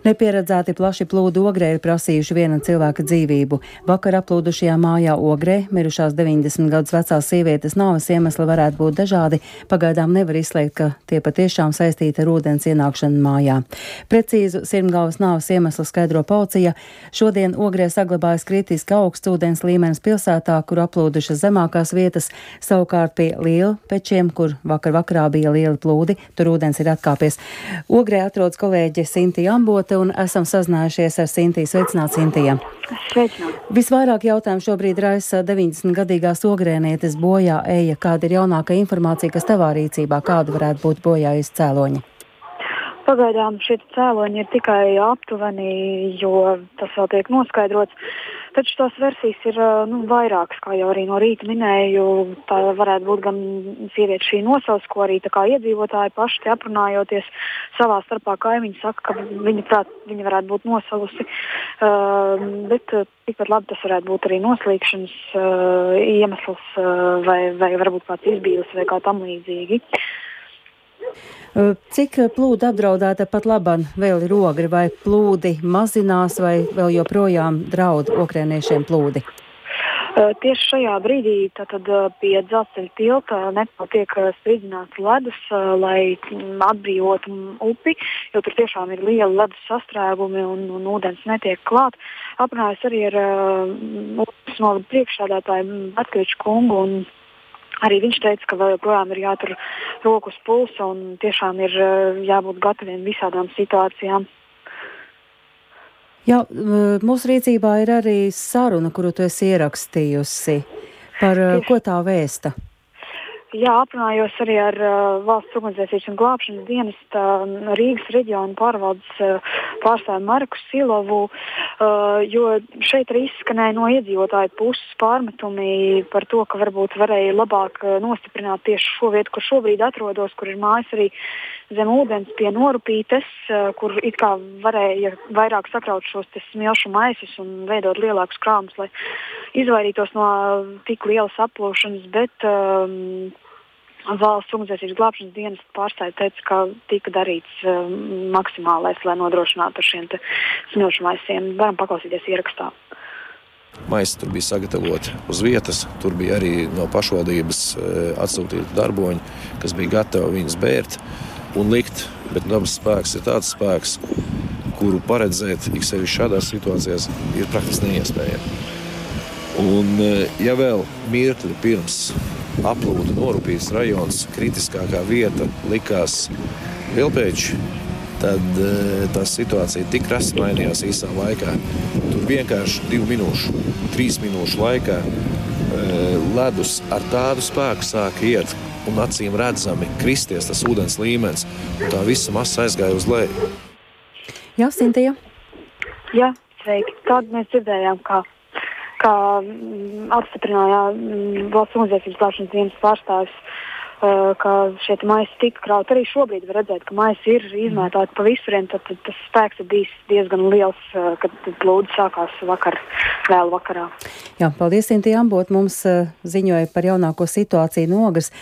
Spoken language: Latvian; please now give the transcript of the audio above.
Nepieredzēti plaši plūdi Ogrē ir prasījuši viena cilvēka dzīvību. Vakar aplūdušajā mājā Ogrē mirušās 90 gadus vecās sievietes nāves iemesli varētu būt dažādi. Pagaidām nevar izslēgt, ka tie patiešām saistīti ar ūdens ienākšanu mājā. Precīzu sirmgalvas nāves iemeslu skaidro policija. Šodien Ogrē saglabājas kritiski augsts ūdens līmenis pilsētā, kur aplūdušas zemākās vietas. Savukārt pie Lielpečiem, kur vakarā bija lieli plūdi, tur ūdens ir atkāpies. Ogrē atrodas kolēģe Sintija Ambote un esam sazinājušies ar Sintiju. Sveicināti, Sintija! Sveicināti! Visvairāk jautājumu šobrīd raisa 90-gadīgās ogrēnietes bojā eja. Kāda ir jaunākā informācija, kas tavā rīcībā? Kāda varētu būt bojājusi cēloņi? Pagaidām šie cēloņi ir tikai aptuveni, jo tas vēl tiek noskaidrots. Taču tās versijas ir vairākas, kā jau arī no rīta minēju. Tā varētu būt gan sieviete šī nosauc, ko arī tā kā iedzīvotāji paši te aprunājoties savā starpā. Kaimiņi saka, ka viņa varētu būt nosalusi, bet tikpat labi tas varētu būt arī noslīkšanas iemesls vai varbūt kāds izbīlis vai kā tam līdzīgi. Cik plūdi apdraudēta pat labam vēl ir Ogre, vai plūdi mazinās, vai vēl joprojām draud okrēniešiem plūdi? Tieši šajā brīdī tātad pie dzelzceļa tilta tiek spridzināts ledus, lai atbrīvotu upi, jo tur tiešām ir lieli ledus sastrēgumi un ūdens netiek klāt. Aprunājos arī ar upes novada priekšsēdētāju Batkeviču kungu, un arī viņš teica, ka vēl joprojām ir jātur roku uz pulsa un tiešām ir jābūt gataviem visādām situācijām. Jā, mūsu rīcībā ir arī saruna, kuru tu esi ierakstījusi. Par ko tā vēsta? Jā, aprunājos arī ar Valsts ugunsdzēsības un glābšanas dienesta Rīgas reģiona pārvaldes pārstāvi Marku Silovu, jo šeit arī izskanēja no iedzīvotāju puses pārmetumi par to, ka varbūt varēja labāk nostiprināt tieši šo vietu, kur šobrīd atrodos, kur ir mājas arī zem ūdens pie Norupītes, kur it kā varēja vairāk sakraut šos smilšu maisus un veidot lielākus krājumus, lai izvairītos no tik lielas aplūšanas, bet Valsts ugunsdzēsības glābšanas dienas pārstāvji teica, ka tika darīts maksimālais, lai nodrošinātu ar šiem smilšu maisiem. Varam paklausīties ierakstā. Maisi tur bija sagatavoti uz vietas, tur bija arī no pašvaldības atsūtīti darboņi, kas bija gatavi viņus bērt un likt, bet dabas spēks ir tāds spēks, kuru paredzēt ik sevi šādās situācijās ir praktiski neiespējami. Un ja vēl mirkli pirms aplūda Norupītes rajons, kritiskākā vieta likās Lielpēči, tad tā situācija tik rasti mainījās īsā laikā. Tur vienkārši 2 minūšu, 3 minūšu laikā ledus ar tādu spēku sāka iet un acīm redzami kristies tas ūdens līmenis, un tā visa masa aizgāja uz leju. Jā, Sintija? Jā, sveiki. Tādu mēs dzirdējām, kā apstiprināja Valsts ugunsdzēsības glābšanas dienas pārstāvis, ka šie maisi tika krauti. Arī šobrīd var redzēt, ka maisi ir izmētāti pa visuriem, tad tas spēks ir bijis diezgan liels, kad plūdi sākās vēl vakarā. Jā, paldies, Sintija Ambote. Mums ziņoja par jaunāko situāciju no Ogres.